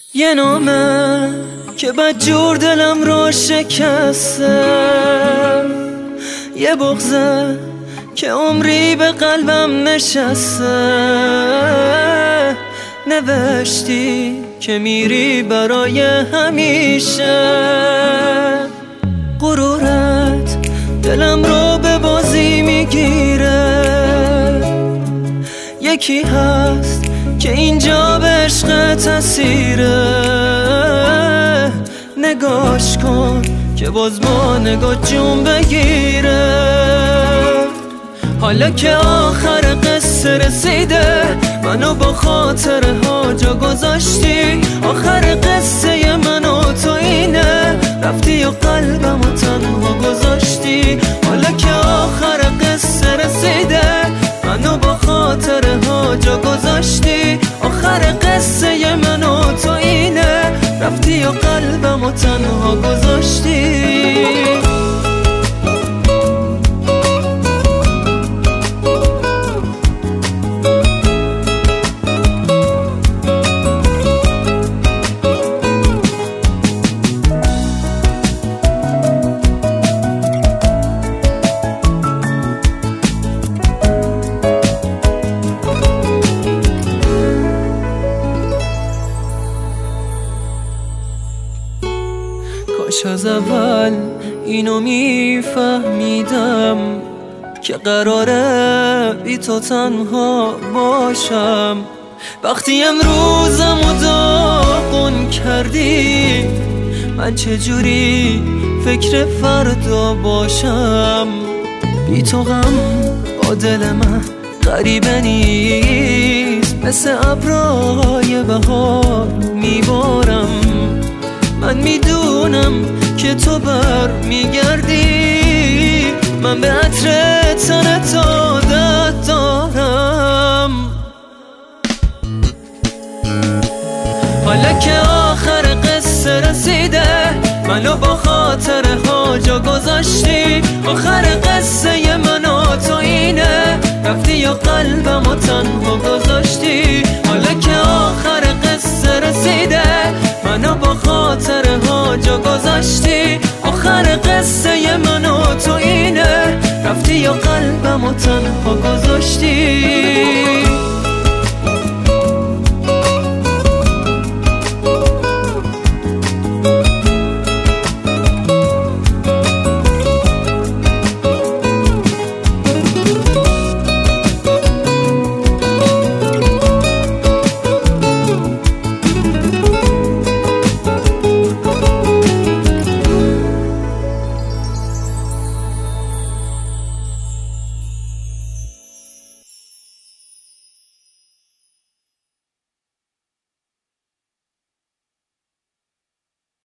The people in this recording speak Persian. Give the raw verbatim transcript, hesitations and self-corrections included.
یه نامه که بدجور دلم رو شکسته، یه بغضه که عمری به قلبم نشسته. نوشتی که میری برای همیشه، غرورت دلم رو به بازی میگیره. یکی هست که اینجا به عشقت اسیره، نگاش کن که باز با نگاه جون بگیره. حالا که آخر قصه رسیده، منو با خاطره ها جا گذاشتی. آخر قصه من و تو اینه، رفتی و قلبم و تنها گذاشتی. حالا که آخر قصه رسیده، منو با خاطره ها جا گذاشتی. آخر قصه من و تو اینه، رفتی و قلبم و تنها گذاشتی. کاش از اول اینو میفهمیدم که قراره بی تو تنها باشم. وقتی امروزم و داغون کردی، من چجوری فکر فردا باشم؟ بی تو غم با دل من غریبه نیست، مثل ابرهای بهار میبارم. من میدونم که تو بر میگردی، من به عطر تنت عادت دارم. حالا که آخر قصه رسیده، منو با خاطره ها جا گذاشتی. آخر قصه من و تو اینه، رفتی و قلبم و تنها گذاشتی. حالا که آخر قصه رسیده، منو با خاطره ها جا گذاشتی. آخر قصه من و تو اینه، رفتی و قلبم و تنها گذاشتی.